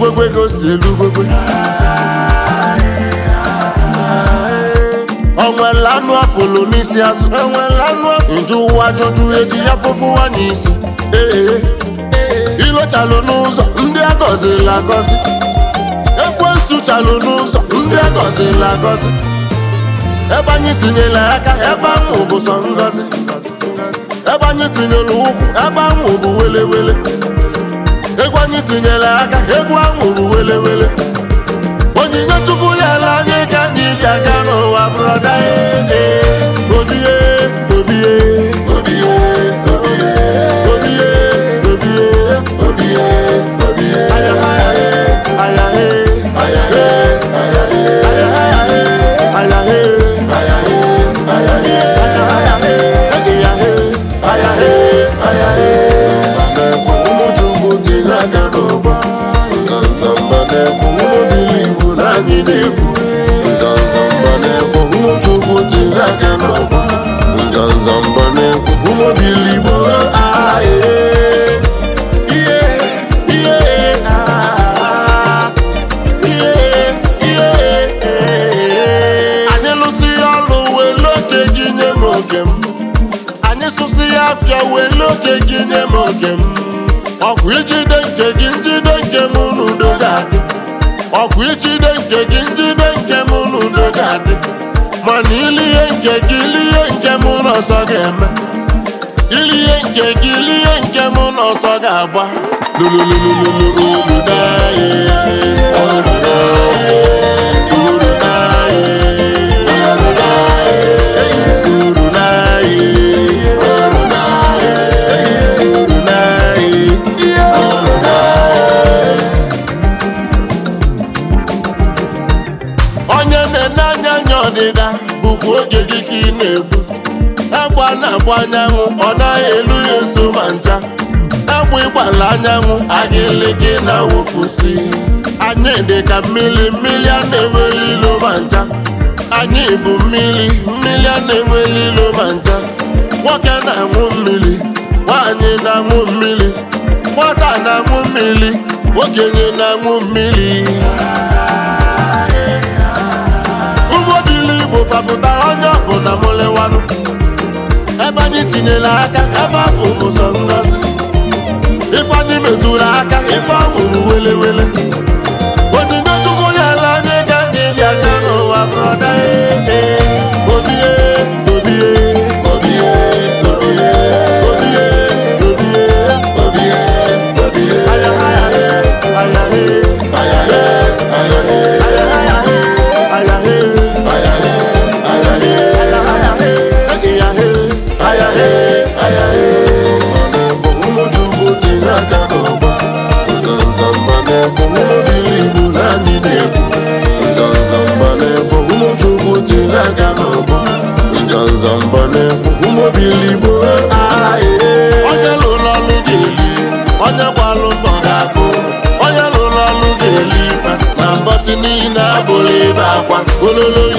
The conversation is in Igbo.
gwegwe gosi elu gwegwe onwere anụ afụlụ n'isi azụ enwere anụ nju ụwa jụjụ eji ya fụfụwa n'isi ilochalụ n'ụzọ ndị agọzila agọzi ekwensu chalụ n'ụzọ ndị agọzila agọzi ebe anyị tinyere aka ebe ahụ bụ sọ ngọzi ebe anyị tinyere ụkwụ ebe ahụ bụ welewele egwu anyị tinyere aka egwu ahụ bụ welewele onyinye Chukwu nyere anyị ka anyị ji aga n'ụwa brọda obie obie obie obie obie obie obie obie ayahe ayahe ayahe ayahe ayahe ayahe ayahe ayahe ayahe ụmụ Chukwu tinyere aka n'ụwa nzanzamba na-ekwu ụmụ anyị na-ekwu nzanzamba na-ekwu ụmụ Chukwu tinyere aka n'ụwa nzanzamba na-ekwu ụmụ biligbo anyị lụsị ya ọrụ wele oke gị nye m oke m anyị sụsị ya afịa wele oke gị nye m oke m ọgwụ ijide nke gị njide nke m n'udo ga-adị ọgwụ ijide nke gị njide nke m n'udo ga-adị mana ilie nke gị ilie nke m n'ọsọ ga-eme ilie nke gị ilie nke m n'ọsọ ga-agba onye na-enye anya ọdịda bụkwa oge gị ka ị na-egbu agba na-agba anyanwụ ọ naghị elu ya eso ma ncha agba ịgbala anyanwụ agịlị gị na-awụfusi anyị dị ka mmiri mmiri a na-enweli ilo ma ncha anyị bụ mmiri mmiri a na-enweli ilo ma ncha nwoke na-aṅụ mmiri nwaanyị na-aṅụ mmiri nwata na-aṅụ mmiri okenye na-aṅụ mmiri Igbo fapụta onye ọbụla mụlewanụ ebe anyị tinyere aka ebe afọ bụ sọ ngọzi ife anyị metụrụ aka ife ahụ bụ welewele onyinye Chukwu nyere anyị ka anyị bịa ga n'ụwa brọda obie obie obie obie obie obie obie obie ayahe ayahe ayahe ayahe ayahe ụmụ Chukwu tinyere aka n'ụba nzanzamba na-ekwu ụmụ biligbo na anyị na-ekwu nzanzamba na-ekwu ụmụ Chukwu tinyere aka n'ụba nzanzamba na-ekwu ụmụ biligbo onye lụrụ ọrụ ga-eli onye gbalụ mbọ ga-akụ onye lụrụ ọrụ ga-eli ife na mbọsị niile abụla ebe akwa ololo